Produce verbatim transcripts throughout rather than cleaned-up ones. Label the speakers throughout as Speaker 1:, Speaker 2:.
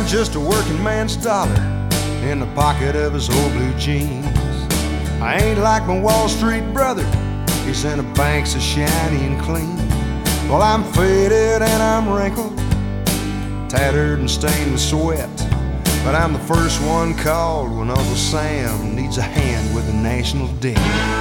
Speaker 1: I'm just a working man's dollar in the pocket of his old blue jeans. I ain't like my Wall Street brother, he's in a bank so shiny and clean. Well, I'm faded and I'm wrinkled, tattered and stained with sweat, but I'm the first one called when Uncle Sam needs a hand with the national debt.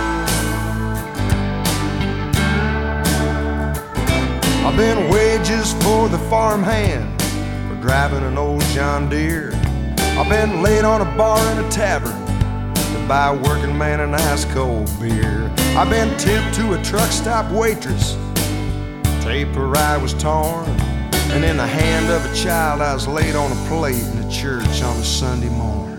Speaker 1: I've been wages for the farmhand, for driving an old John Deere. I've been laid on a bar in a tavern to buy a working man an ice cold beer. I've been tipped to a truck stop waitress, tape her eye was torn, and in the hand of a child I was laid on a plate in the church on a Sunday morning.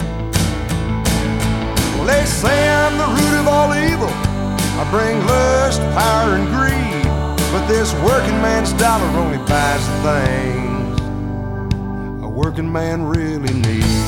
Speaker 1: Well, they say I'm the root of all evil, I bring lust, power, and greed, but this working man's dollar only buys the things a working man really needs.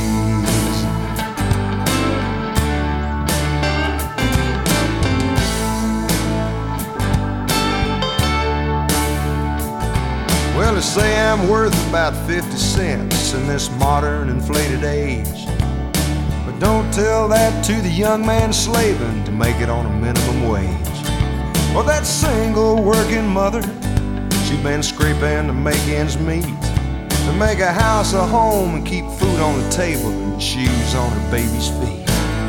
Speaker 1: Well, they say I'm worth about fifty cents in this modern inflated age, but don't tell that to the young man slaving to make it on a minimum wage. Well, that single working mother, she been scraping to make ends meet, to make a house a home and keep food on the table and shoes on her baby's feet.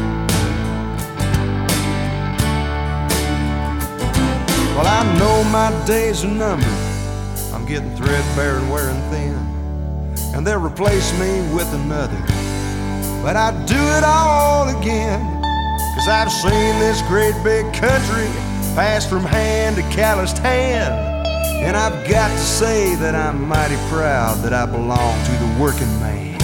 Speaker 1: Well, I know my days are numbered, I'm getting threadbare and wearing thin, and they'll replace me with another, but I'd do it all again, 'cause I've seen this great big country pass from hand to calloused hand, and I've got to say that I'm mighty proud that I belong to the working man.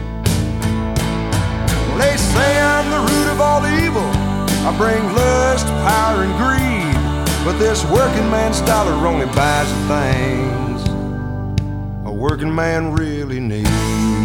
Speaker 1: Well, they say I'm the root of all evil, I bring lust, power, and greed, but this working man's dollar only buys the things a working man really needs.